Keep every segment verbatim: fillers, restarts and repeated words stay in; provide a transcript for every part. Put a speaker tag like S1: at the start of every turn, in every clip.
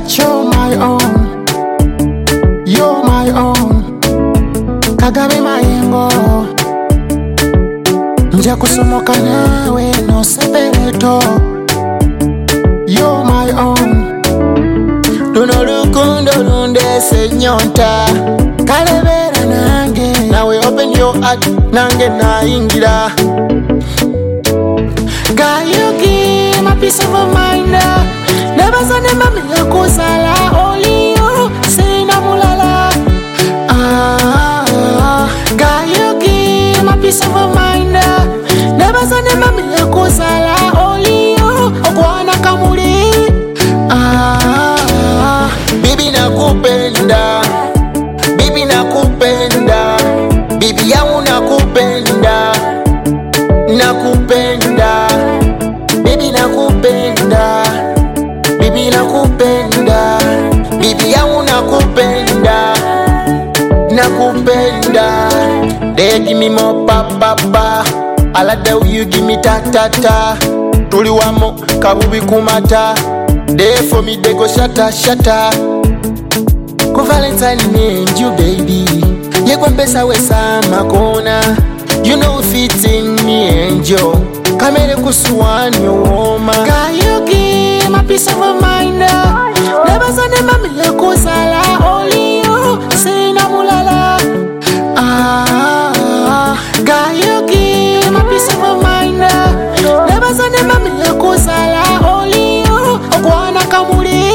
S1: that you're my own, you're my own. Kagame mayengo, nja kusomoka nawe no sepereto. You're my own. Luno lukundo lunde senyonta, kalebera nange. Now we open your heart, nange na ingira. God, you give my peace of mind. Never saw them mami ya kusala. Only you, sina mulala. Ah, God, you give my peace of mind. Never saw them mami ya kusala. Only you, okwana kamuli. Ah, bibi nakupenda, bibi nakupenda, bibi yangu nakupenda, nakupenda, bibi nakupenda, bibi nakupenda, bibi yangu nakupenda, nakupenda. They give me more papa pa, I like the way you give me ta ta ta. Tuliwamo kabubi kumata, they for me they go shatter shatter. Ko Valentine me and you baby, ye kwa pesa wesa makona. You know fitting me and you, kamere kusuwani woma. God, you give my peace of mind. Never saw them mami ya kusala. Only you, sina mulala. Ah, God, you give my peace of mind. Never saw them mami ya kusala. Only you, okwana kamuli.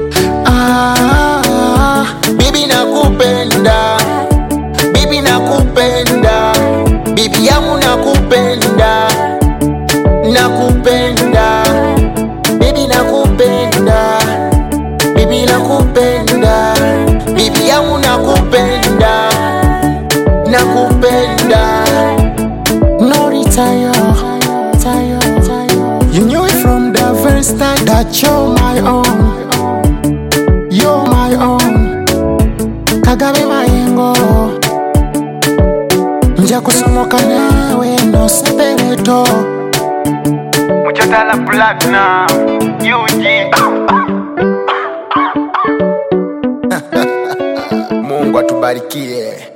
S1: Ah, bibi nakupenda, bibi nakupenda, bibi yangu nakupenda, nakupenda, bibi nakupenda, bibi nakupenda, bibi yangu nakupenda, nakupenda. No retire, tire, tire. You knew it from the very start that you're my own, you're my own. Kagame mayengo, nja kusomoka nawe no sepereto.
S2: Muchotala Platinum, U G.
S1: Mungu atubarikie.